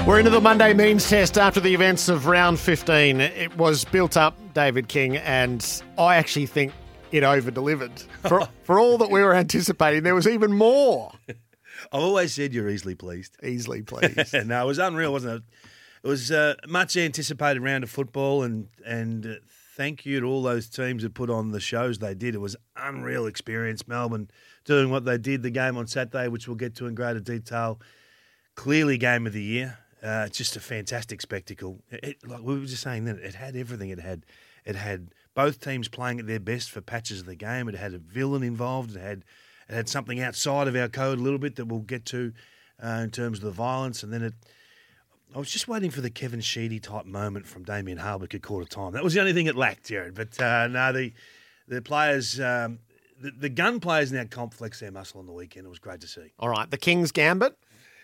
We're into the Monday means test after the events of round 15. It was built up, David King, and I actually think it over-delivered. For all that we were anticipating, there was even more. I've always said you're easily pleased. Easily pleased. No, it was unreal, wasn't it? It was a much anticipated round of football, and thank you to all those teams that put on the shows they did. It was an unreal experience. Melbourne doing what they did, the game on Saturday, which we'll get to in greater detail. Clearly game of the year. Just a fantastic spectacle. Like we were just saying then, it had everything. It had both teams playing at their best for patches of the game. It had a villain involved. It had something outside of our code a little bit that we'll get to in terms of the violence. And then I was just waiting for the Kevin Sheedy type moment from Damien Hardwick at quarter time. That was the only thing it lacked, Jared. But no, the players, the gun players in our comp flexed their muscle on the weekend. It was great to see. All right, the King's Gambit.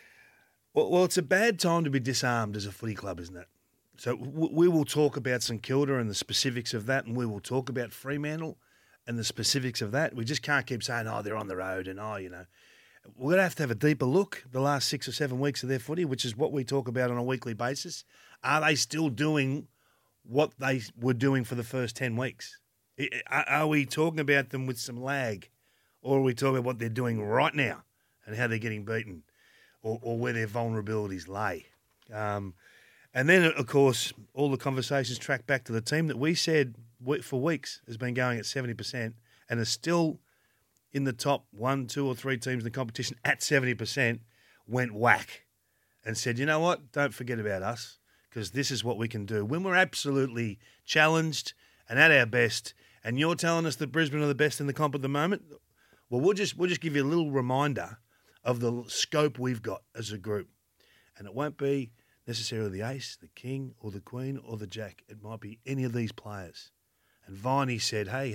Well, it's a bad time to be disarmed as a footy club, isn't it? So we will talk about St Kilda and the specifics of that, and we will talk about Fremantle and the specifics of that. We just can't keep saying, they're on the road and, We're going to have a deeper look the last 6 or 7 weeks of their footy, which is what we talk about on a weekly basis. Are they still doing what they were doing for the first 10 weeks? Are we talking about them with some lag, or are we talking about what they're doing right now and how they're getting beaten? Or where their vulnerabilities lay. And then, of course, all the conversations track back to the team that we said for weeks has been going at 70% and is still in the top 1, 2 or 3 teams in the competition at 70%, went whack and said, you know what, don't forget about us because this is what we can do. When we're absolutely challenged and at our best and you're telling us that Brisbane are the best in the comp at the moment, well, we'll just give you a little reminder of the scope we've got as a group. And it won't be necessarily the ace, the king, or the queen, or the jack. It might be any of these players. And Viney said, hey,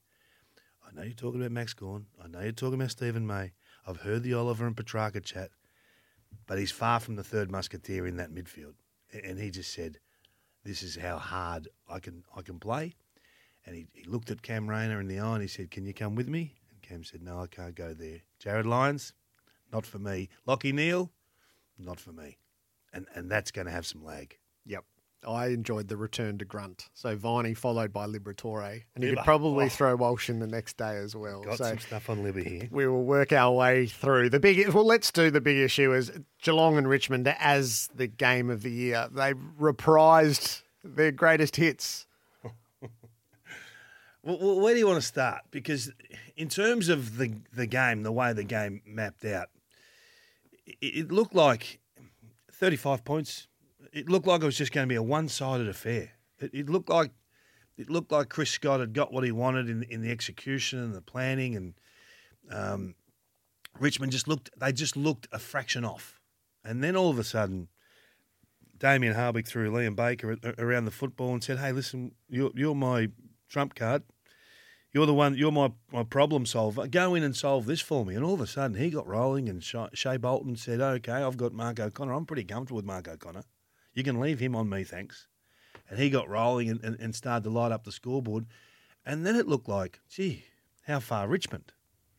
I know you're talking about Max Gawn. I know you're talking about Stephen May. I've heard the Oliver and Petrarca chat. But he's far from the third musketeer in that midfield. And he just said, this is how hard I can play. And he looked at Cam Rayner in the eye and he said, can you come with me? And Cam said, no, I can't go there. Jared Lyons, not for me. Lachie Neale, not for me. And that's going to have some lag. Yep. I enjoyed the return to grunt. So Viney followed by Liberatore. And you could probably throw Walsh in the next day as well. Got some stuff on Libby here. We will work our way through. Let's do the big issue as Geelong and Richmond as the game of the year. They reprised their greatest hits. Well, where do you want to start? Because in terms of the game, the way the game mapped out, it looked like 35 points. It looked like it was just going to be a one-sided affair. It looked like Chris Scott had got what he wanted in the execution and the planning, and Richmond just looked a fraction off. And then all of a sudden, Damien Hardwick threw Liam Baker around the football and said, "Hey, listen, you're my trump card. You're the one. You're my problem solver. Go in and solve this for me." And all of a sudden, he got rolling, and Shea Bolton said, "Okay, I've got Mark O'Connor. I'm pretty comfortable with Mark O'Connor. You can leave him on me, thanks." And he got rolling and started to light up the scoreboard. And then it looked like, gee, how far Richmond?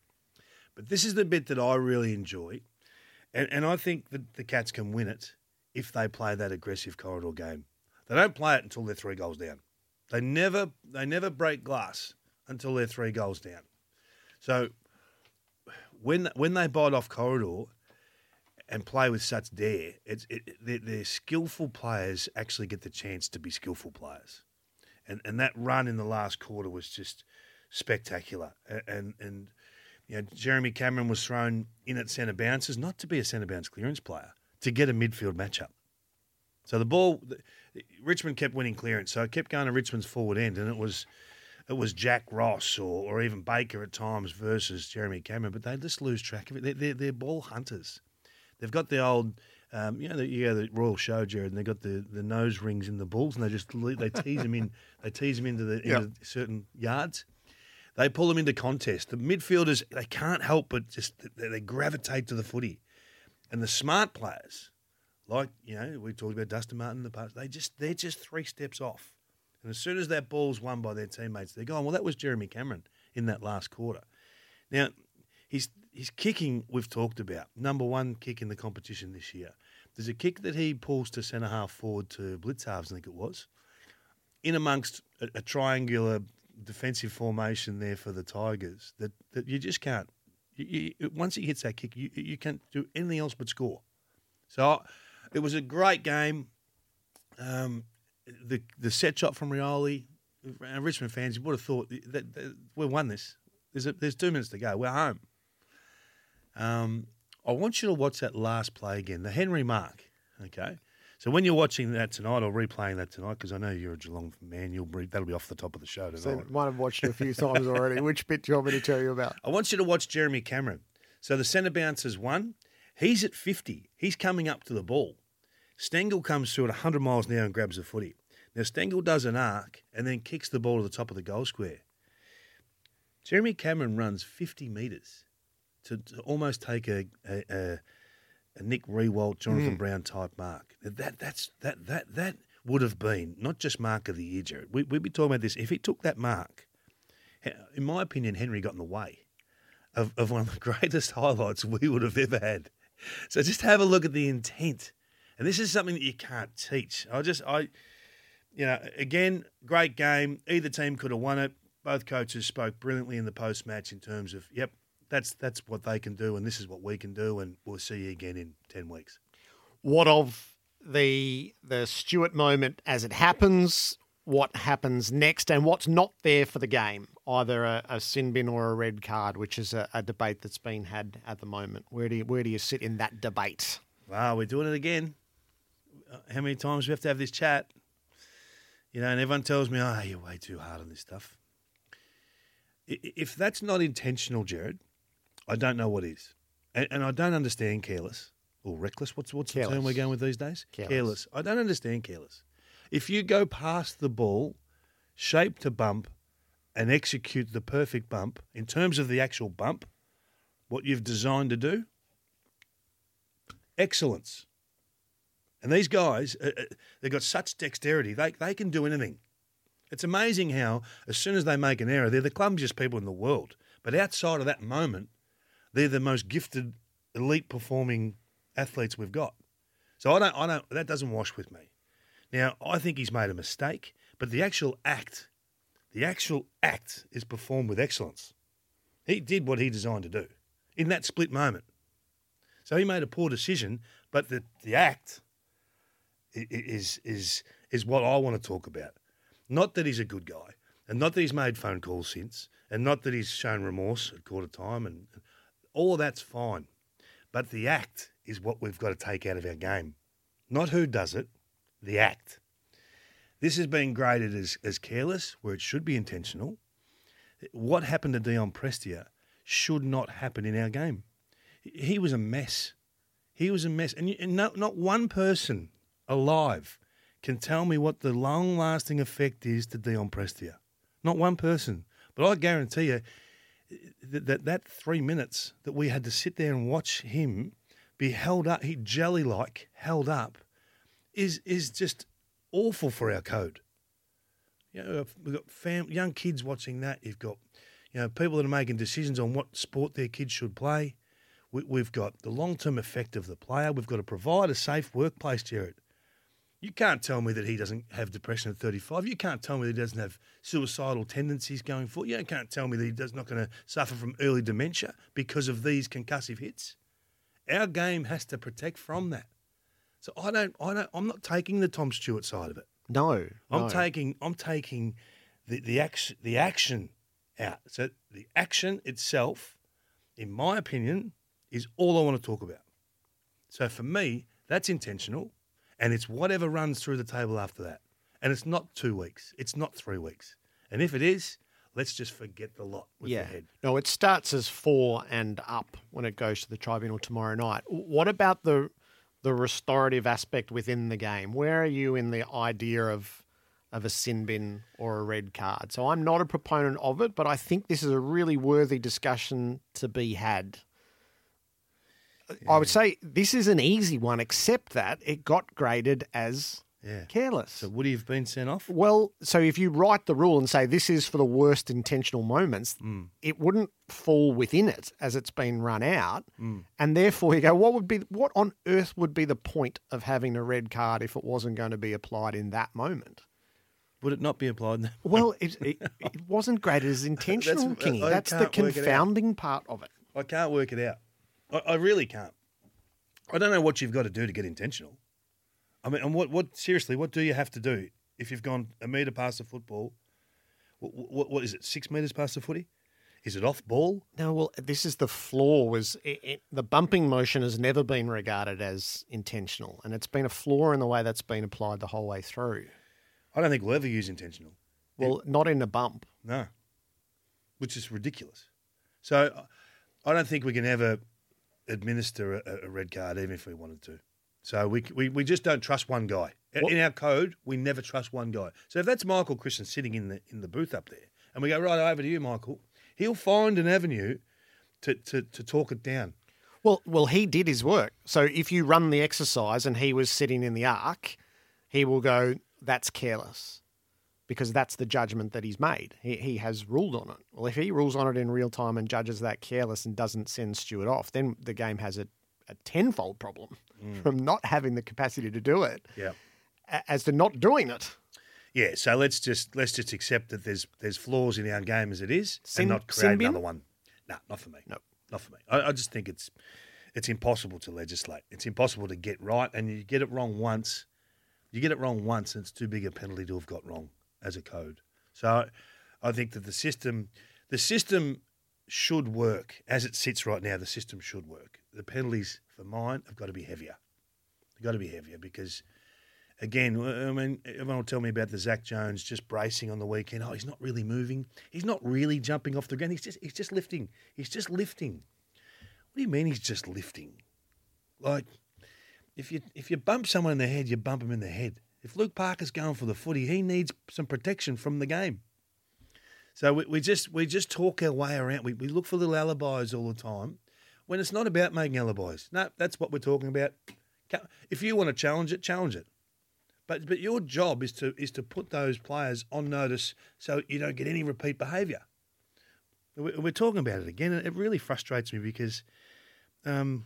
But this is the bit that I really enjoy, and I think that the Cats can win it if they play that aggressive corridor game. They don't play it until they're 3 goals down. They never break glass until they're 3 goals down. So when they bite off corridor and play with such dare, their skillful players actually get the chance to be skillful players. And that run in the last quarter was just spectacular. And Jeremy Cameron was thrown in at centre bounces, not to be a centre bounce clearance player, to get a midfield matchup. So the ball, Richmond kept winning clearance, so it kept going to Richmond's forward end, and it was Jack Ross or even Baker at times versus Jeremy Cameron, but they just lose track of it. They're ball hunters. They've got the old, the Royal Show, Jared, and they've got the nose rings in the balls, and they tease them in. They tease them into certain yards. They pull them into contest. The midfielders, they can't help but just they gravitate to the footy, and the smart players, like we talked about Dustin Martin in the past, they're just 3 steps off. And as soon as that ball's won by their teammates, they're going, well, that was Jeremy Cameron in that last quarter. Now, his kicking we've talked about, number 1 kick in the competition this year. There's a kick that he pulls to centre half forward to blitz halves, I think it was, in amongst a triangular defensive formation there for the Tigers that you just can't. Once he hits that kick, you can't do anything else but score. So it was a great game. The set shot from Rioli, Richmond fans, you would have thought that we won this. There's 2 minutes to go. We're home. I want you to watch that last play again, the Henry mark, okay? So when you're watching that tonight or replaying that tonight, because I know you're a Geelong man, that'll be off the top of the show tonight. So might have watched it a few times already. Which bit do you want me to tell you about? I want you to watch Jeremy Cameron. So the centre bouncer's won. He's at 50. He's coming up to the ball. Stengel comes through at 100 miles an hour and grabs the footy. Now, Stengel does an arc and then kicks the ball to the top of the goal square. Jeremy Cameron runs 50 metres to almost take a Nick Rewalt, Jonathan Brown type mark. That would have been not just mark of the year, Jared. We'd be talking about this. If he took that mark, in my opinion, Henry got in the way of one of the greatest highlights we would have ever had. So just have a look at the intent. And this is something that you can't teach. Again, great game. Either team could have won it. Both coaches spoke brilliantly in the post-match in terms of, yep, that's what they can do and this is what we can do and we'll see you again in 10 weeks. What of the Stewart moment as it happens, what happens next and what's not there for the game, either a sin bin or a red card, which is a debate that's been had at the moment. Where do you sit in that debate? Wow, we're doing it again. How many times do we have to have this chat? And everyone tells me, you're way too hard on this stuff. If that's not intentional, Jared, I don't know what is. And I don't understand careless or reckless. What's the term we're going with these days? Careless. I don't understand careless. If you go past the ball, shape to bump, and execute the perfect bump, in terms of the actual bump, what you've designed to do, excellence. And these guys, they've got such dexterity. They can do anything. It's amazing how, as soon as they make an error, they're the clumsiest people in the world. But outside of that moment, they're the most gifted, elite performing athletes we've got. So I don't. That doesn't wash with me. Now, I think he's made a mistake, but the actual act is performed with excellence. He did what he designed to do in that split moment. So he made a poor decision, but the act is what I want to talk about. Not that he's a good guy, and not that he's made phone calls since, and not that he's shown remorse at quarter time, and all of that's fine. But the act is what we've got to take out of our game. Not who does it, the act. This has been graded as careless, where it should be intentional. What happened to Dion Prestia should not happen in our game. He was a mess. He was a mess. And not one person alive can tell me what the long-lasting effect is to Dion Prestia. Not one person. But I guarantee you that 3 minutes that we had to sit there and watch him be held up, he jelly-like held up, is just awful for our code. We've got young kids watching that. You've got people that are making decisions on what sport their kids should play. We've got the long-term effect of the player. We've got to provide a safe workplace, Jared. You can't tell me that he doesn't have depression at 35. You can't tell me that he doesn't have suicidal tendencies going forward. You can't tell me that he's not going to suffer from early dementia because of these concussive hits. Our game has to protect from that. So I'm not taking the Tom Stewart side of it. No. I'm taking the action out. So the action itself, in my opinion, is all I want to talk about. So for me, that's intentional. And it's whatever runs through the table after that. And it's not 2 weeks. It's not 3 weeks. And if it is, let's just forget the lot with the head. No, it starts as 4 and up when it goes to the tribunal tomorrow night. What about the restorative aspect within the game? Where are you in the idea of a sin bin or a red card? So I'm not a proponent of it, but I think this is a really worthy discussion to be had. I would say this is an easy one, except that it got graded as Yeah. Careless. So would he have been sent off? Well, so if you write the rule and say this is for the worst intentional moments, it wouldn't fall within it as it's been run out. And therefore you go, what on earth would be the point of having a red card if it wasn't going to be applied in that moment? Would it not be applied now? Well, it wasn't graded as intentional, Kingy. That's the confounding part of it. I can't work it out. I really can't. I don't know what you've got to do to get intentional. I mean, and what seriously, what do you have to do if you've gone a metre past the football? What is it, 6 metres past the footy? Is it off ball? No, well, this is the flaw. The bumping motion has never been regarded as intentional, and it's been a flaw in the way that's been applied the whole way through. I don't think we'll ever use intentional. Well, not in a bump. No, which is ridiculous. So I don't think we can ever administer a red card, even if we wanted to. So we just don't trust one guy. What? In our code, we never trust one guy. So if that's Michael Christian sitting in the booth up there, and we go, right, over to you, Michael, he'll find an avenue to talk it down. Well, he did his work. So if you run the exercise and he was sitting in the arc, he will go, that's careless, because that's the judgment that he's made. He has ruled on it. Well, if he rules on it in real time and judges that careless and doesn't send Stewart off, then the game has a tenfold problem from not having the capacity to do it, as to not doing it. Yeah, so let's just accept that there's flaws in our game as it is, and not create another one. No, not for me. No, not for me. I just think it's impossible to legislate. It's impossible to get right, and you get it wrong once. You get it wrong once, and it's too big a penalty to have got wrong as a code. So I think that the system should work as it sits right now. The system should work. The penalties for mine have got to be heavier. They've got to be heavier because, again, I mean, everyone will tell me about the Zach Jones just bracing on the weekend. Oh, he's not really moving. He's not really jumping off the ground. He's just lifting. He's just lifting. What do you mean he's just lifting? Like, if you bump someone in the head, you bump him in the head. If Luke Parker's going for the footy, he needs some protection from the game. So we just talk our way around. We look for little alibis all the time when it's not about making alibis. No, that's what we're talking about. If you want to challenge it, challenge it. But your job is to put those players on notice so you don't get any repeat behaviour. We're talking about it again, and it really frustrates me because, how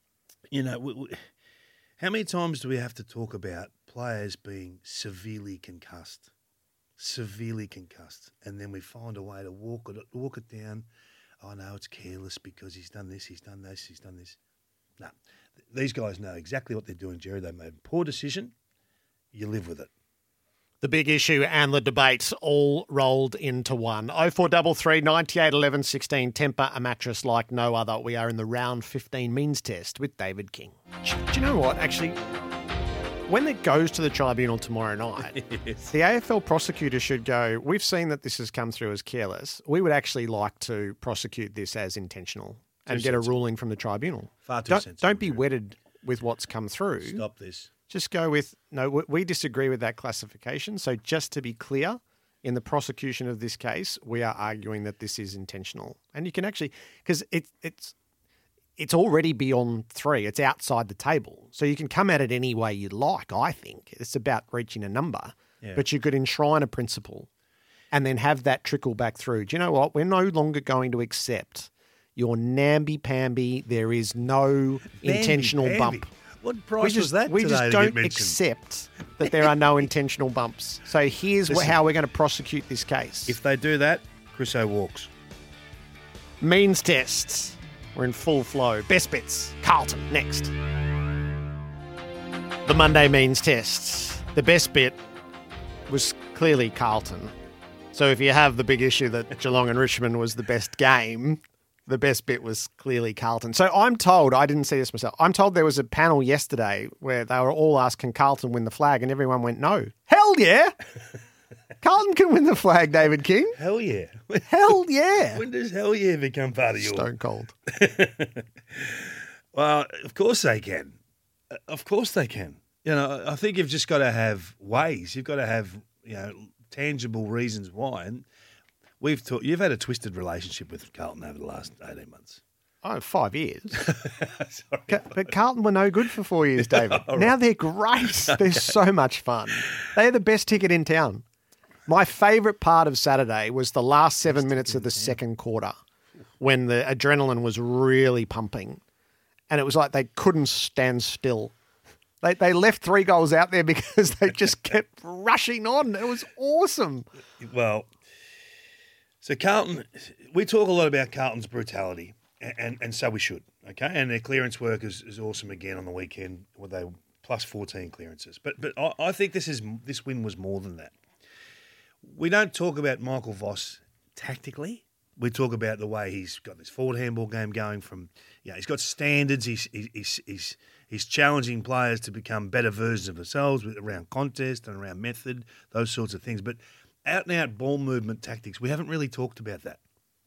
many times do we have to talk about players being severely concussed? And then we find a way to walk it down. Oh, no, it's careless because he's done this, he's done this, he's done this. No, these guys know exactly what they're doing, Jerry. They made a poor decision. You live with it. The big issue and the debates all rolled into one. 0433 98 11 16. Temper a mattress like no other. We are in the round 15 means test with David King. Do you know what? Actually, when it goes to the tribunal tomorrow night, Yes. the AFL prosecutor should go, we've seen that this has come through as careless. We would actually like to prosecute this as intentional and get a ruling from the tribunal. Far too sensible. Don't be wedded with what's come through. Stop this. Just go with, no, we disagree with that classification. So just to be clear, in the prosecution of this case, we are arguing that this is intentional. And you can actually, because it's already beyond 3. It's outside the table. So you can come at it any way you like, I think. It's about reaching a number. Yeah. But you could enshrine a principle and then have that trickle back through. Do you know what? We're no longer going to accept your namby-pamby, there is no intentional bump. What price was that we today just to don't get mentioned? accept that there are no intentional bumps. So here's how we're going to prosecute this case. If they do that, Chriso walks. Means tests. We're in full flow. Best bits. Carlton, next. The Monday means tests. The best bit was clearly Carlton. So if you have the big issue that Geelong and Richmond was the best game, the best bit was clearly Carlton. So I'm told, I didn't see this myself, I'm told there was a panel yesterday where they were all asked, can Carlton win the flag? And everyone went, no. Hell yeah! Carlton can win the flag, David King. Hell yeah. Hell yeah. When does hell yeah become part of your... Stone cold. Well, of course they can. Of course they can. You know, I think you've just got to have ways. You've got to have, tangible reasons why. And you've had a twisted relationship with Carlton over the last 18 months. 5 years. Sorry. But Carlton were no good for 4 years, David. All Now they're great. They're so much fun. They're the best ticket in town. My favourite part of Saturday was the last 7 minutes of the second quarter when the adrenaline was really pumping. And it was like they couldn't stand still. They left 3 goals out there because they just kept rushing on. It was awesome. Well, so Carlton, we talk a lot about Carlton's brutality, and so we should, okay? And their clearance work is awesome again on the weekend, where they plus 14 clearances. But I think this win was more than that. We don't talk about Michael Voss tactically. We talk about the way he's got this forward handball game going from, he's got standards. He's challenging players to become better versions of themselves around contest and around method, those sorts of things. But out-and-out ball movement tactics, we haven't really talked about that.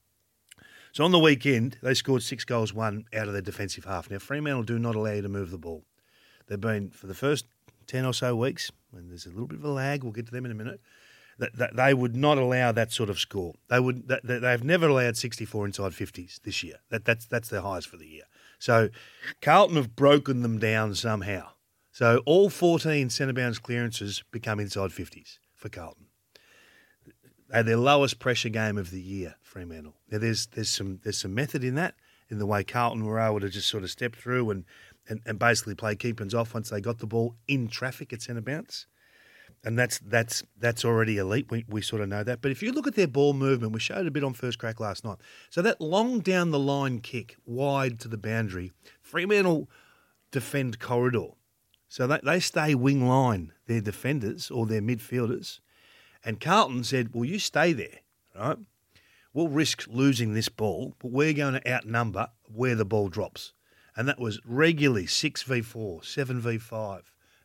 So on the weekend, they scored 6 goals, 1 out of their defensive half. Now, Fremantle do not allow you to move the ball. They've been, for the first 10 or so weeks, and there's a little bit of a lag, we'll get to them in a minute, that they would not allow that sort of score. They've never allowed 64 inside 50s this year. That's their highest for the year. So Carlton have broken them down somehow. So all 14 centre-bounce clearances become inside 50s for Carlton. They had their lowest pressure game of the year, Fremantle. Now there's some method in that, in the way Carlton were able to just sort of step through and basically play keep-ins off once they got the ball in traffic at centre-bounce. And that's already elite. We sort of know that. But if you look at their ball movement, we showed a bit on First Crack last night. So that long down the line kick, wide to the boundary, Fremantle defend corridor. So they stay wing line, their defenders or their midfielders. And Carlton said, well, you stay there, right? We'll risk losing this ball, but we're going to outnumber where the ball drops. And that was regularly 6v4, 7v5,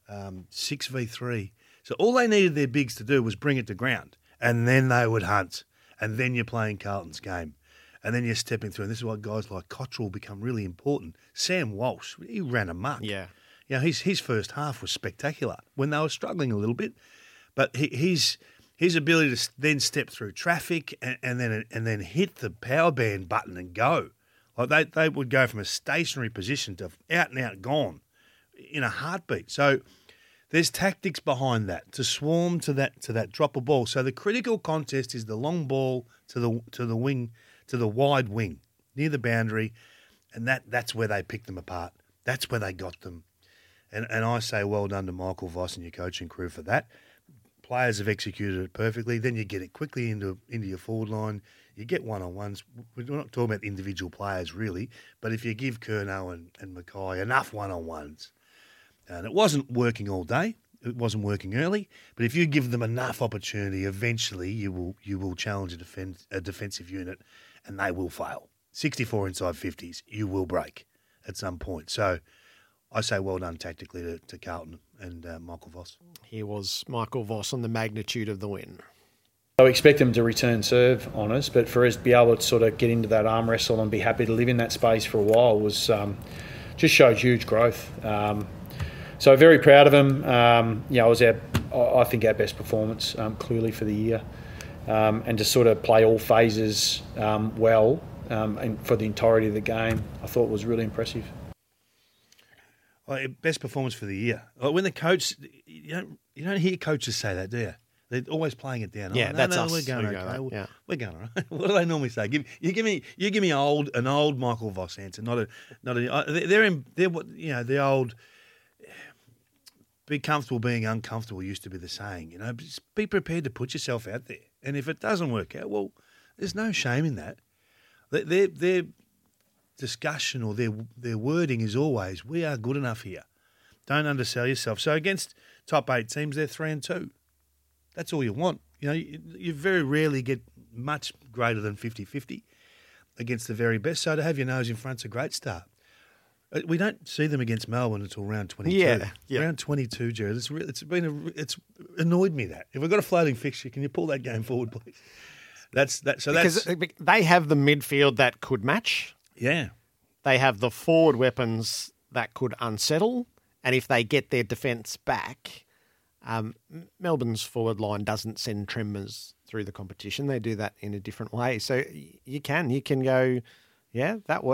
6v3. So all they needed their bigs to do was bring it to ground, and then they would hunt, and then you're playing Carlton's game, and then you're stepping through. And this is why guys like Cottrell become really important. Sam Walsh, he ran amok. Yeah. His first half was spectacular when they were struggling a little bit, but his ability to then step through traffic and then hit the power band button and go, like they would go from a stationary position to out and out gone in a heartbeat. So there's tactics behind that, to swarm to that drop of ball. So the critical contest is the long ball to the wing, to the wide wing near the boundary, and that's where they picked them apart. That's where they got them. And I say well done to Michael Voss and your coaching crew for that. Players have executed it perfectly. Then you get it quickly into your forward line. You get one-on-ones. We're not talking about individual players really, but if you give Curnow and Mackay enough one-on-ones, and it wasn't working all day. It wasn't working early. But if you give them enough opportunity, eventually you will challenge a defensive unit, and they will fail. 64 inside 50s, you will break at some point. So I say well done tactically to Carlton and Michael Voss. Here was Michael Voss on the magnitude of the win. I expect them to return serve on us, but for us to be able to sort of get into that arm wrestle and be happy to live in that space for a while was just showed huge growth. So very proud of him. It was I think our best performance clearly for the year, and to sort of play all phases well and for the entirety of the game, I thought was really impressive. Well, best performance for the year. When the coach, you don't hear coaches say that, do you? They're always playing it down. Yeah, that's us. We're going okay. Yeah. We're going all right. What do they normally say? You give me an old Michael Voss answer, not a. They're the old. Be comfortable being uncomfortable used to be the saying. Just be prepared to put yourself out there, and if it doesn't work out, well, there's no shame in that. Their discussion or their wording is always, "We are good enough here. Don't undersell yourself." So against top 8 teams, they're 3-2. That's all you want. You very rarely get much greater than 50-50 against the very best. So to have your nose in front's a great start. We don't see them against Melbourne until round 22. Yeah. Round 22, Jared. It's annoyed me that. If we've got a floating fixture, can you pull that game forward, please? Because they have the midfield that could match. Yeah. They have the forward weapons that could unsettle, and if they get their defence back, Melbourne's forward line doesn't send tremors through the competition. They do that in a different way. So you can go, yeah, that works.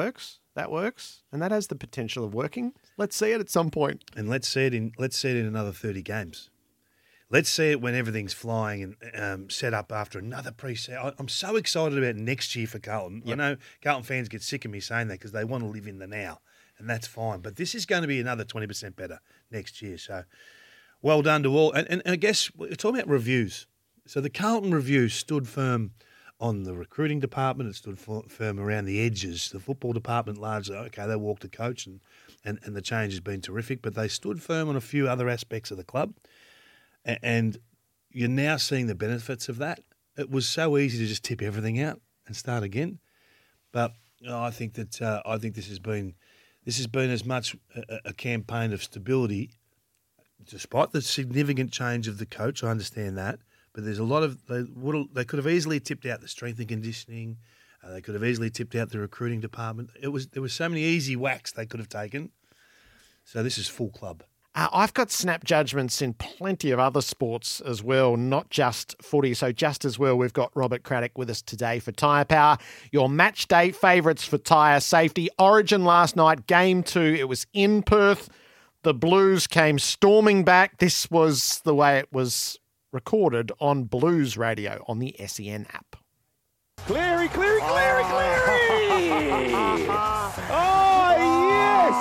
that works, and that has the potential of working. Let's see it at some point. And let's see it in another 30 games. Let's see it when everything's flying and set up after another preset. I'm so excited about next year for Carlton. Yep. I know Carlton fans get sick of me saying that because they want to live in the now, and that's fine. But this is going to be another 20% better next year. So well done to all. And I guess we're talking about reviews. So the Carlton review stood firm on the recruiting department. It stood firm around the edges. The football department largely, okay, they walked the coach and the change has been terrific, but they stood firm on a few other aspects of the club. And you're now seeing the benefits of that. It was so easy to just tip everything out and start again. But I think that this has been as much a campaign of stability, despite the significant change of the coach. I understand that. But there's a lot of they could have easily tipped out the strength and conditioning. They could have easily tipped out the recruiting department. There was so many easy whacks they could have taken. So this is full club. I've got snap judgments in plenty of other sports as well, not just footy. So just as well, we've got Robert Craddock with us today for Tyre Power. Your match day favourites for tyre safety. Origin last night, game 2. It was in Perth. The Blues came storming back. This was the way it was recorded on Blues Radio on the SEN app. Cleary! Oh, yes!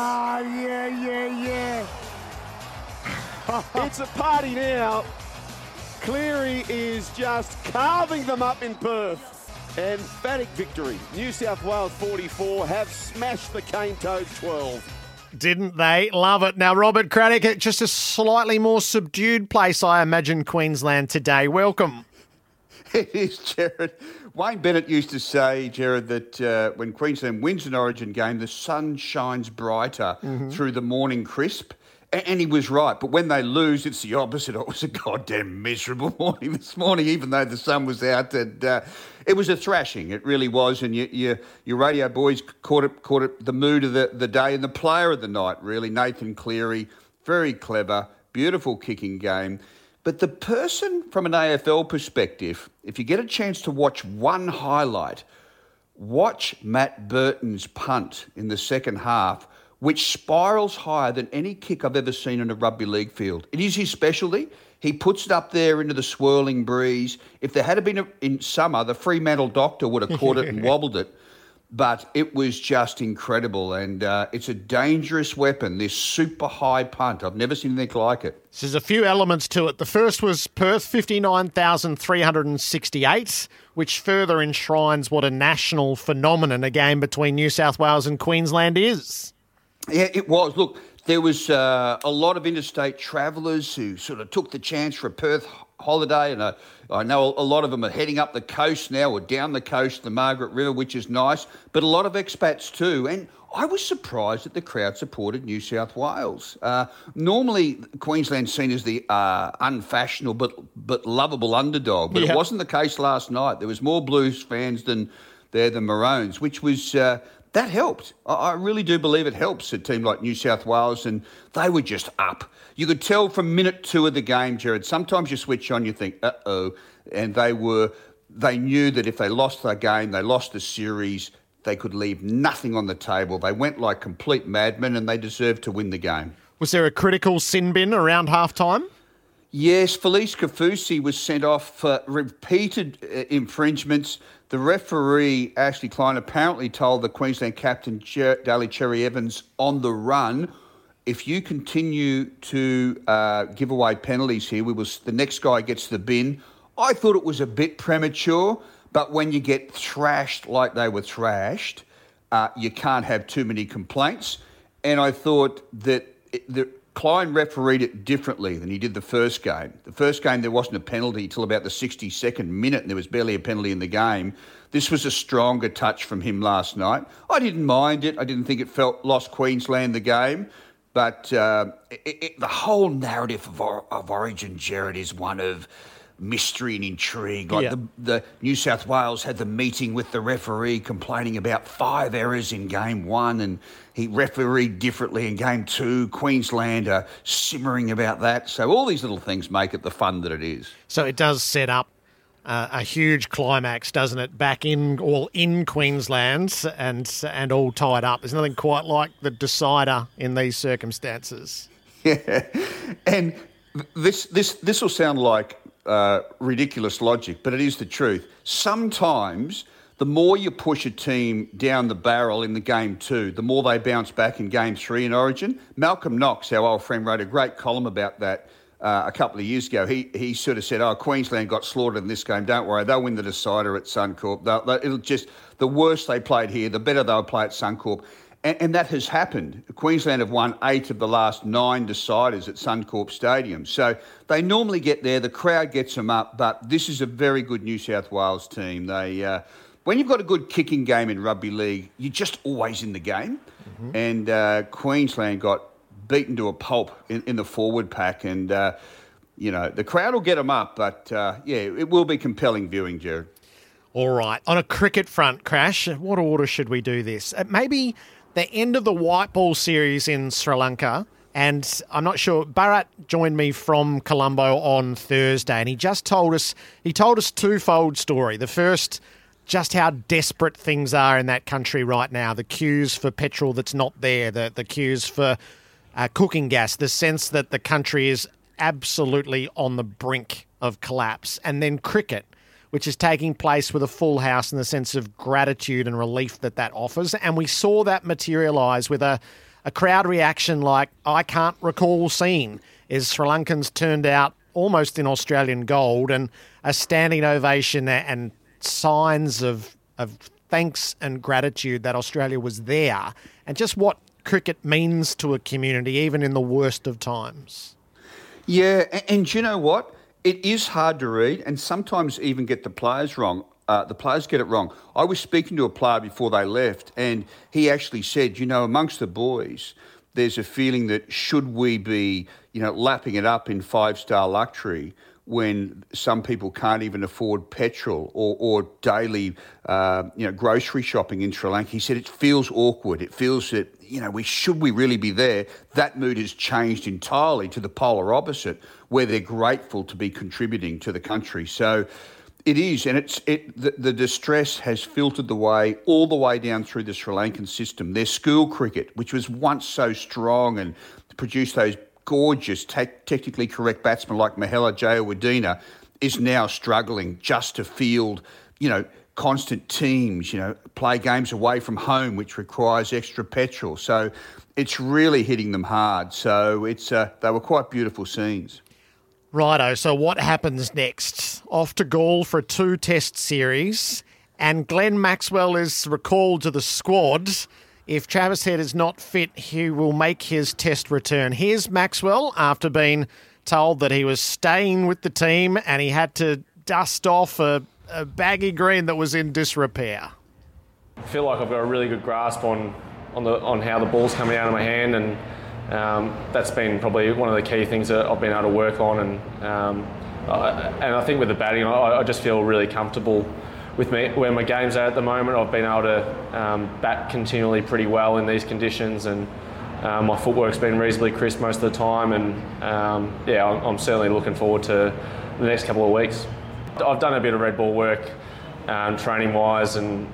Yeah. It's a party now. Cleary is just carving them up in Perth. Emphatic victory. New South Wales 44 have smashed the Cane Toad 12. Didn't they? Love it. Now, Robert Craddock at just a slightly more subdued place, I imagine, Queensland today. Welcome. It is, Jared. Wayne Bennett used to say, Jared, that when Queensland wins an Origin game, the sun shines brighter through the morning crisp. And he was right. But when they lose, it's the opposite. It was a goddamn miserable morning this morning, even though the sun was out. And it was a thrashing. It really was. And your radio boys caught it the mood of the day and the player of the night, really. Nathan Cleary, very clever, beautiful kicking game. But the person from an AFL perspective, if you get a chance to watch one highlight, watch Matt Burton's punt in the second half, which spirals higher than any kick I've ever seen in a rugby league field. It is his specialty. He puts it up there into the swirling breeze. If there had been in summer, the Fremantle doctor would have caught it and wobbled it. But it was just incredible, and it's a dangerous weapon, this super high punt. I've never seen anything like it. So there's a few elements to it. The first was Perth, 59,368, which further enshrines what a national phenomenon a game between New South Wales and Queensland is. Yeah, it was. Look, there was a lot of interstate travellers who sort of took the chance for a Perth holiday, and I know a lot of them are heading up the coast now or down the coast, the Margaret River, which is nice, but a lot of expats too. And I was surprised that the crowd supported New South Wales. Normally, Queensland's seen as the unfashionable but lovable underdog, but it wasn't the case last night. There was more Blues fans than the Maroons, which was... that helped. I really do believe it helps a team like New South Wales, and they were just up. You could tell from minute 2 of the game, Jared, sometimes you switch on, you think, uh-oh, and they knew that if they lost their game, they lost the series, they could leave nothing on the table. They went like complete madmen, and they deserved to win the game. Was there a critical sin bin around halftime? Yes, Felice Kafusi was sent off for repeated infringements. The referee, Ashley Klein, apparently told the Queensland captain, Daly Cherry Evans, on the run, if you continue to give away penalties here, the next guy gets the bin. I thought it was a bit premature, but when you get thrashed like they were thrashed, you can't have too many complaints. And I thought that Klein refereed it differently than he did the first game. The first game, there wasn't a penalty till about the 62nd minute, and there was barely a penalty in the game. This was a stronger touch from him last night. I didn't mind it. I didn't think it lost Queensland the game. But the whole narrative of Origin, Jared, is one of mystery and intrigue. Like the New South Wales had the meeting with the referee complaining about 5 errors in game 1, and he refereed differently in game 2. Queensland are simmering about that. So all these little things make it the fun that it is. So it does set up a huge climax, doesn't it? Back in Queensland and all tied up. There's nothing quite like the decider in these circumstances. Yeah, and this will sound like ridiculous logic, but it is the truth. Sometimes the more you push a team down the barrel in the game 2, the more they bounce back in game 3 in Origin. Malcolm Knox, our old friend, wrote a great column about that a couple of years ago. He sort of said, Queensland got slaughtered in this game. Don't worry, they'll win the decider at Suncorp. It'll just, the worse they played here, the better they'll play at Suncorp. And that has happened. Queensland have won 8 of the last 9 deciders at Suncorp Stadium. So they normally get there, the crowd gets them up, but this is a very good New South Wales team. They, when you've got a good kicking game in rugby league, you're just always in the game. Mm-hmm. And Queensland got beaten to a pulp in the forward pack. And, the crowd will get them up, but, it will be compelling viewing, Jared. All right. On a cricket front, Crash, what order should we do this? Maybe the end of the white ball series in Sri Lanka, and I'm not sure, Bharat joined me from Colombo on Thursday, and he told us twofold story. The first, just how desperate things are in that country right now, the queues for petrol that's not there, the queues for cooking gas, the sense that the country is absolutely on the brink of collapse, and then cricket, which is taking place with a full house and the sense of gratitude and relief that offers. And we saw that materialise with a crowd reaction like I can't recall seeing, as Sri Lankans turned out almost in Australian gold, and a standing ovation and signs of thanks and gratitude that Australia was there, and just what cricket means to a community, even in the worst of times. Yeah, and you know what? It is hard to read, and sometimes even get the players wrong. The players get it wrong. I was speaking to a player before they left, and he actually said, amongst the boys, there's a feeling that should we be, lapping it up in 5-star luxury when some people can't even afford petrol or daily, grocery shopping in Sri Lanka. He said it feels awkward. It feels that, should we really be there? That mood has changed entirely to the polar opposite, where they're grateful to be contributing to the country. So it is, and the distress has filtered all the way down through the Sri Lankan system. Their school cricket, which was once so strong and produced those gorgeous, technically correct batsmen like Mahela Jayawardena, is now struggling just to field, constant teams, play games away from home, which requires extra petrol. So it's really hitting them hard. So they were quite beautiful scenes. Righto, so what happens next? Off to Galle for a 2-test series, and Glenn Maxwell is recalled to the squad. If Travis Head is not fit, he will make his test return. Here's Maxwell after being told that he was staying with the team and he had to dust off a baggy green that was in disrepair. I feel like I've got a really good grasp on how the ball's coming out of my hand, and that's been probably one of the key things that I've been able to work on. And I think with the batting, I just feel really comfortable with where my game's at the moment. I've been able to bat continually pretty well in these conditions, and my footwork's been reasonably crisp most of the time. And I'm certainly looking forward to the next couple of weeks. I've done a bit of red ball work, training-wise, and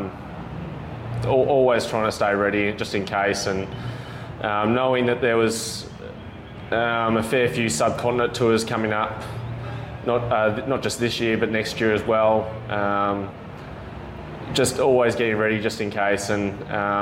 always trying to stay ready just in case. And knowing that there was a fair few subcontinent tours coming up, not just this year but next year as well. Just always getting ready just in case. And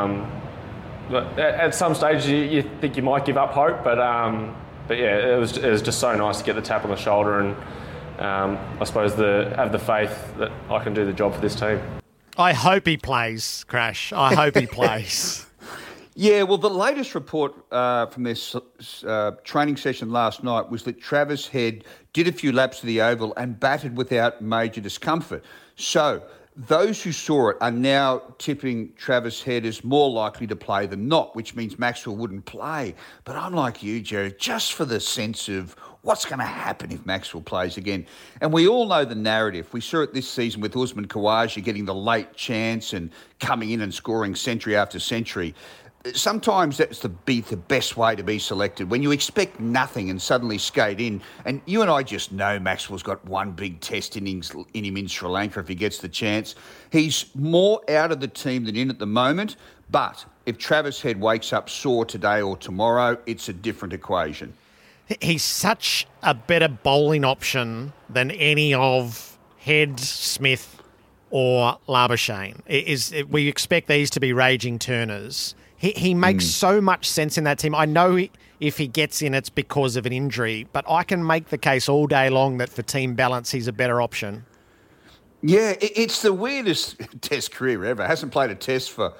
at some stage you think you might give up hope, but yeah, it was just so nice to get the tap on the shoulder and I suppose have the faith that I can do the job for this team. I hope he plays, Crash. I hope he plays. Yeah, well, the latest report from this training session last night was that Travis Head did a few laps to the oval and batted without major discomfort. So those who saw it are now tipping Travis Head as more likely to play than not, which means Maxwell wouldn't play. But I'm like you, Jerry, just for the sense of what's going to happen if Maxwell plays again. And we all know the narrative. We saw it this season with Usman Khawaja getting the late chance and coming in and scoring century after century. sometimes that's the best way to be selected. When you expect nothing and suddenly skate in, and you and I just know Maxwell's got one big test innings in him in Sri Lanka if he gets the chance. He's more out of the team than in at the moment, but if Travis Head wakes up sore today or tomorrow, it's a different equation. He's such a better bowling option than any of Head, Smith or Labuschagne. We expect these to be raging turners. He makes so much sense in that team. I know if he gets in, it's because of an injury, but I can make the case all day long that for team balance, he's a better option. Yeah, it's the weirdest test career ever. Hasn't played a test for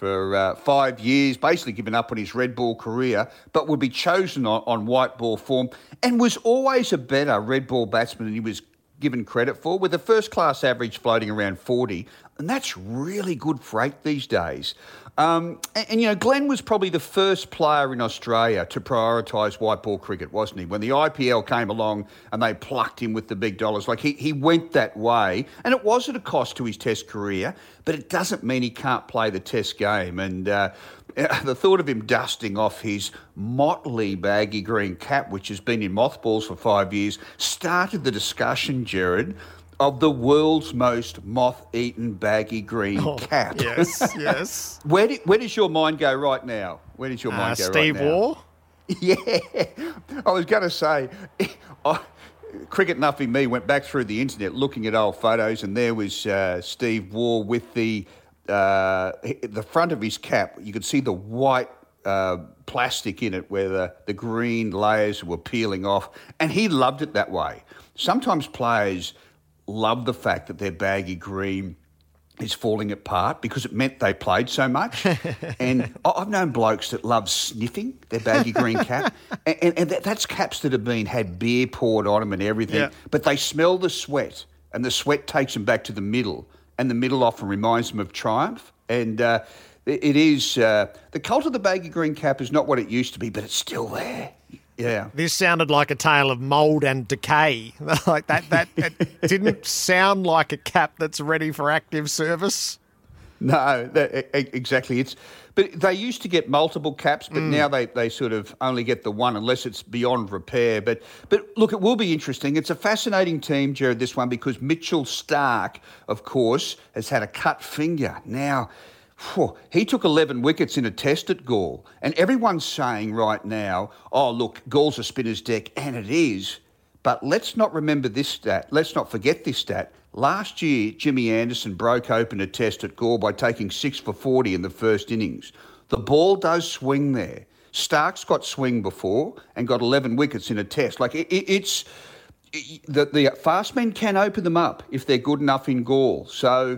5 years, basically given up on his red ball career, but would be chosen on white ball form and was always a better red ball batsman than he was given credit for, with a first-class average floating around 40, and that's really good freight these days. And Glenn was probably the first player in Australia to prioritise white ball cricket, wasn't he? When the IPL came along and they plucked him with the big dollars, he went that way, and it was at a cost to his test career, but it doesn't mean he can't play the test game. And the thought of him dusting off his motley baggy green cap, which has been in mothballs for 5 years, started the discussion, Jared, of the world's most moth-eaten baggy green cap. Yes, yes. Where does your mind go right now? Where does your mind go Steve right now? Waugh? Yeah. I was going to say, Cricket Nuffy me went back through the internet looking at old photos, and there was Steve Waugh with the front of his cap. You could see the white plastic in it where the green layers were peeling off, and he loved it that way. Sometimes players love the fact that their baggy green is falling apart because it meant they played so much. And I've known blokes that love sniffing their baggy green cap, and that's caps that have had beer poured on them and everything, but they smell the sweat, and the sweat takes them back to the middle, and the middle often reminds them of triumph. And it is the cult of the baggy green cap is not what it used to be, but it's still there. Yeah. This sounded like a tale of mould and decay. Like that it didn't sound like a cap that's ready for active service. No, exactly. But they used to get multiple caps, but now they sort of only get the one unless it's beyond repair. But look, it will be interesting. It's a fascinating team, Jared, this one, because Mitchell Starc, of course, has had a cut finger. Now, he took 11 wickets in a test at Galle, and everyone's saying right now, oh, look, Galle's a spinner's deck, and it is. But let's not remember this stat. Let's not forget this stat. Last year, Jimmy Anderson broke open a test at Galle by taking 6 for 40 in the first innings. The ball does swing there. Stark's got swing before and got 11 wickets in a test. It's the fast men can open them up if they're good enough in Galle. So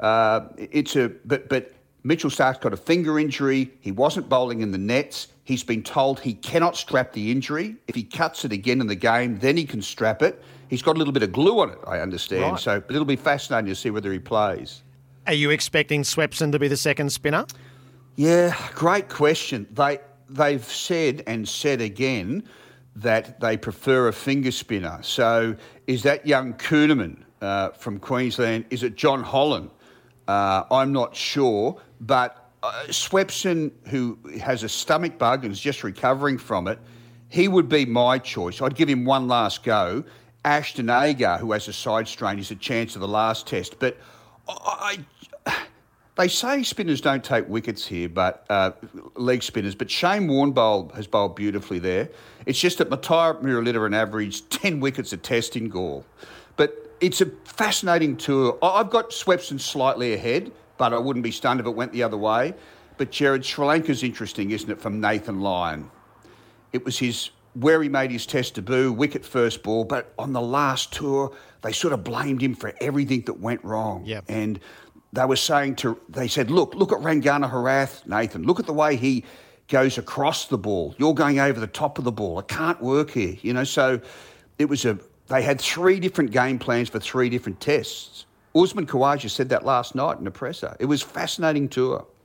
but Mitchell Starc's got a finger injury. He wasn't bowling in the nets. He's been told he cannot strap the injury. If he cuts it again in the game, then he can strap it. He's got a little bit of glue on it, I understand. Right. So, but it'll be fascinating to see whether he plays. Are you expecting Swepson to be the second spinner? Yeah, great question. They've said and said again that they prefer a finger spinner. So is that young Kuhnemann from Queensland? Is it John Holland? I'm not sure, but Swepson, who has a stomach bug and is just recovering from it, he would be my choice. I'd give him one last go. Ashton Agar, who has a side strain, is a chance of the last test. But they say spinners don't take wickets here, but leg spinners. But Shane Warne has bowled beautifully there. It's just that Matthias Muralitharan averaged 10 wickets a test in Galle. But it's a fascinating tour. I've got Swepson slightly ahead, but I wouldn't be stunned if it went the other way. But, Jared, Sri Lanka's interesting, isn't it, from Nathan Lyon? It was where he made his test debut, wicket first ball, but on the last tour, they sort of blamed him for everything that went wrong. Yep. And they said, look at Rangana Herath, Nathan. Look at the way he goes across the ball. You're going over the top of the ball. It can't work here. So they had 3 different game plans for 3 different tests. Usman Khawaja said that last night in a presser. It was a fascinating tour.